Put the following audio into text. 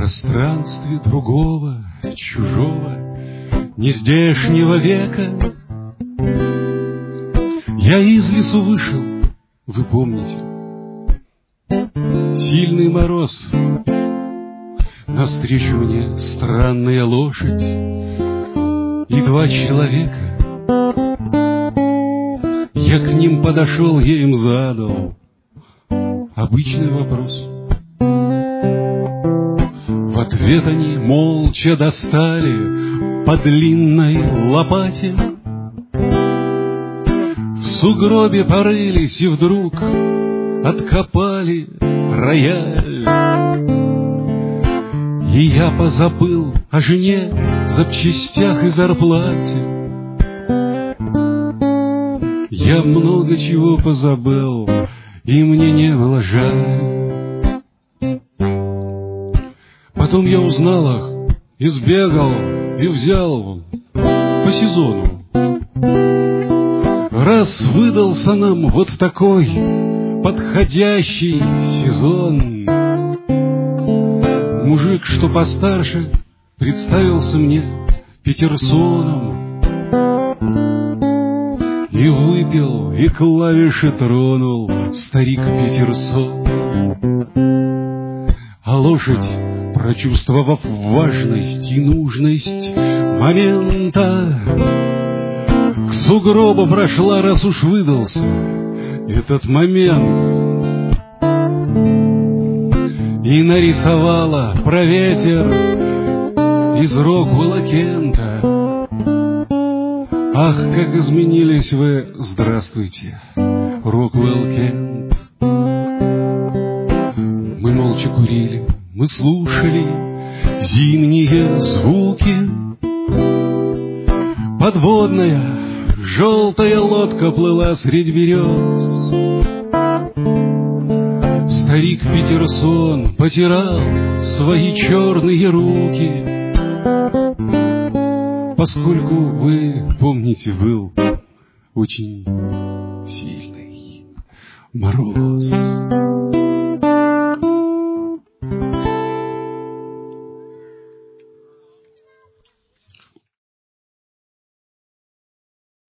пространстве другого, чужого, нездешнего века я из лесу вышел, вы помните, сильный мороз. Навстречу мне странная лошадь и два человека. Я к ним подошел, я им задал обычный вопрос. В ответ они молча достали по длинной лопате. В сугробе порылись и вдруг откопали рояль. И я позабыл о жене, запчастях и зарплате. Я много чего позабыл, и мне не было жаль. Потом я узнал их, и сбегал, и взял по сезону. Раз выдался нам вот такой подходящий сезон, мужик, что постарше, представился мне Петерсоном. И выпил, и клавиши тронул старик Петерсон. А лошадь, прочувствовав важность и нужность момента, к сугробу прошла, раз уж выдался этот момент, и нарисовала про ветер из Роквелла Кента. Ах, как изменились вы, здравствуйте, Роквелл Кент. Мы молча курили, мы слушали зимние звуки. Подводная желтая лодка плыла средь берез. Старик Петерсон потирал свои черные руки, поскольку, вы помните, был очень сильный мороз.